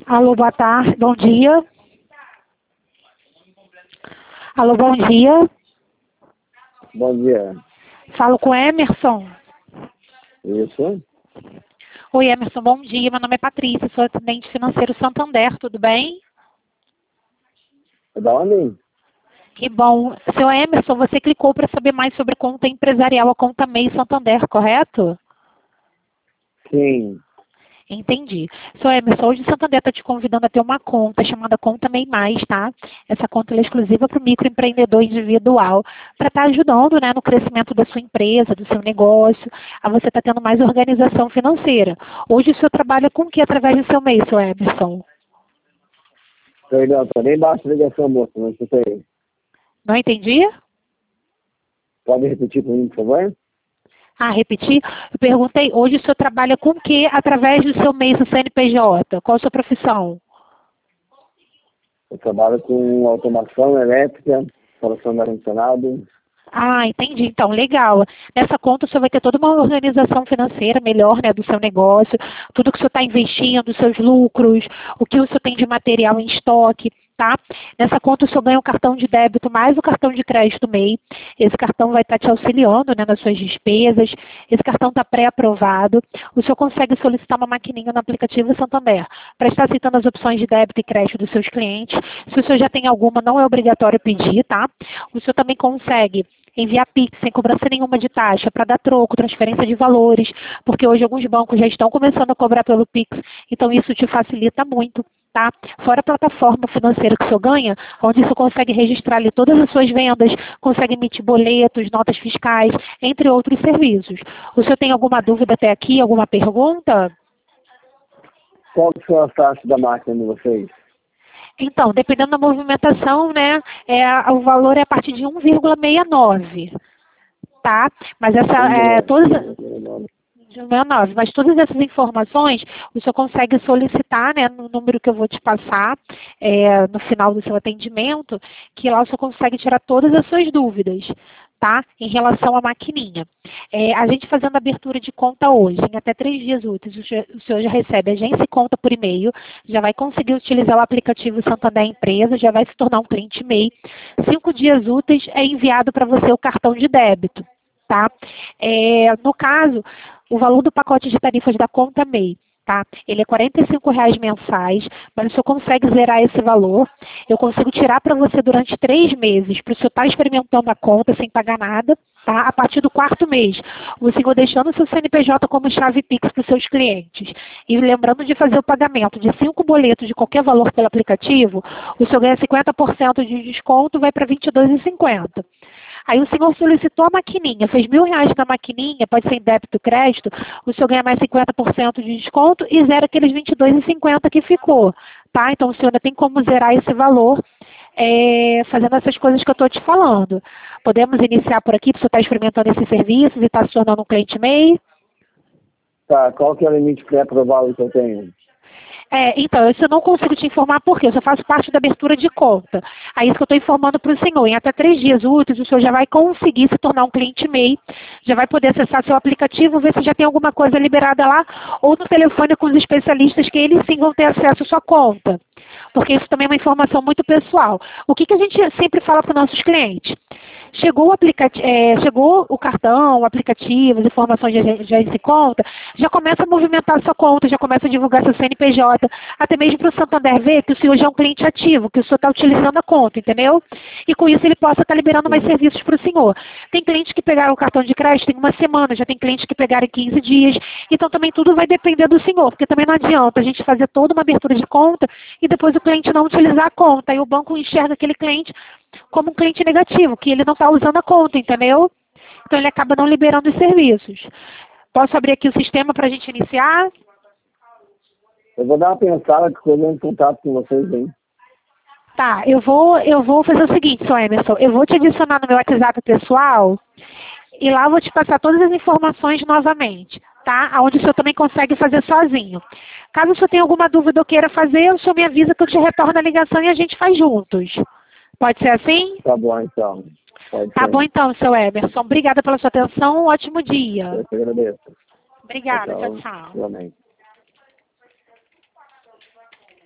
Alô, boa tarde, bom dia. Alô, bom dia. Bom dia. Falo com Emerson. Isso? Oi, Emerson, bom dia. Meu nome é Patrícia, sou atendente financeiro Santander, tudo bem? É da onde? Que bom. Seu Emerson, você clicou para saber mais sobre a conta empresarial, a conta MEI Santander, correto? Sim. Entendi. Seu Emerson, hoje o Santander está te convidando a ter uma conta chamada Conta MEI Mais, tá? Essa conta é exclusiva para o microempreendedor individual, para estar ajudando, né, no crescimento da sua empresa, do seu negócio, a você estar tendo mais organização financeira. Hoje o senhor trabalha com o que através do seu MEI, seu Emerson? Perdão, tô nem baixo a ligação, moço, não escutei. Não entendi? Pode repetir por mim, por favor? Ah, repetir. Eu perguntei, hoje o senhor trabalha com o que através do seu MEI, do CNPJ? Qual a sua profissão? Eu trabalho com automação elétrica, instalação de ar-condicionado. Ah, entendi. Então, legal. Nessa conta o senhor vai ter toda uma organização financeira melhor, né, do seu negócio, tudo que o senhor está investindo, os seus lucros, o que o senhor tem de material em estoque, tá? Nessa conta o senhor ganha um cartão de débito mais o cartão de crédito MEI. Esse cartão vai estar te auxiliando, né, nas suas despesas. Esse cartão está pré-aprovado. O senhor consegue solicitar uma maquininha no aplicativo Santander para estar aceitando as opções de débito e crédito dos seus clientes. Se o senhor já tem alguma, não é obrigatório pedir, tá? O senhor também consegue enviar Pix sem cobrança nenhuma de taxa, para dar troco, transferência de valores, porque hoje alguns bancos já estão começando a cobrar pelo Pix, então isso te facilita muito, tá? Fora a plataforma financeira que o senhor ganha, onde você consegue registrar ali todas as suas vendas, consegue emitir boletos, notas fiscais, entre outros serviços. O senhor tem alguma dúvida até aqui, alguma pergunta? Qual que são as taxas da máquina de vocês? Então, dependendo da movimentação, né, o valor é a partir de 1,69, tá? Mas todas, de 1,69, mas todas essas informações o senhor consegue solicitar, né, no número que eu vou te passar, no final do seu atendimento, que lá o senhor consegue tirar todas as suas dúvidas, tá? Em relação à maquininha. A gente fazendo abertura de conta hoje, em até 3 dias úteis, o senhor já recebe agência e conta por e-mail, já vai conseguir utilizar o aplicativo Santander Empresa, já vai se tornar um cliente MEI. 5 dias úteis é enviado para você o cartão de débito, tá? No caso, o valor do pacote de tarifas da conta MEI, tá? Ele é R$ 45,00 mensais, mas o senhor consegue zerar esse valor. Eu consigo tirar para você durante 3 meses, para o senhor estar experimentando a conta sem pagar nada, tá? A partir do 4º mês, o senhor deixando o seu CNPJ como chave Pix para os seus clientes. E lembrando de fazer o pagamento de 5 boletos de qualquer valor pelo aplicativo, o senhor ganha 50% de desconto, vai para R$ 22,50. Aí o senhor solicitou a maquininha, fez R$ 1.000 na maquininha, pode ser em débito ou crédito, o senhor ganha mais 50% de desconto e zera aqueles R$ 22,50 que ficou, tá? Então o senhor ainda tem como zerar esse valor fazendo essas coisas que eu estou te falando. Podemos iniciar por aqui, para o senhor estar experimentando esses serviços e estar se tornando um cliente MEI? Tá, qual que é o limite pré-aprovado que eu tenho? Então, isso eu não consigo te informar porque eu só faço parte da abertura de conta. Aí isso que eu estou informando para o senhor. Em até 3 dias úteis, o senhor já vai conseguir se tornar um cliente MEI, já vai poder acessar seu aplicativo, ver se já tem alguma coisa liberada lá, ou no telefone com os especialistas que eles sim vão ter acesso à sua conta. Porque isso também é uma informação muito pessoal. O que a gente sempre fala para os nossos clientes? Chegou o cartão, o aplicativo, as informações já se conta, já começa a movimentar a sua conta, já começa a divulgar seu CNPJ, até mesmo para o Santander ver que o senhor já é um cliente ativo, que o senhor está utilizando a conta, entendeu? E com isso ele possa estar liberando mais serviços para o senhor. Tem clientes que pegaram o cartão de crédito em 1 semana, já tem clientes que pegaram em 15 dias, então também tudo vai depender do senhor, porque também não adianta a gente fazer toda uma abertura de conta e depois o cliente não utilizar a conta, aí o banco enxerga aquele cliente como um cliente negativo, que ele não está usando a conta, entendeu? Então ele acaba não liberando os serviços. Posso abrir aqui o sistema para a gente iniciar? Eu vou dar uma pensada que eu em contato com vocês, hein? Tá, eu vou fazer o seguinte, seu Emerson, eu vou te adicionar no meu WhatsApp pessoal e lá eu vou te passar todas as informações novamente, tá? Onde o senhor também consegue fazer sozinho. Caso o senhor tenha alguma dúvida ou queira fazer, o senhor me avisa que eu te retorno a ligação e a gente faz juntos. Pode ser assim? Tá bom, então. Pode Tá ser. bom então, seu Emerson. Obrigada pela sua atenção. Um ótimo dia. Eu que agradeço. Obrigada. Tchau, Tchau, tchau. igualmente.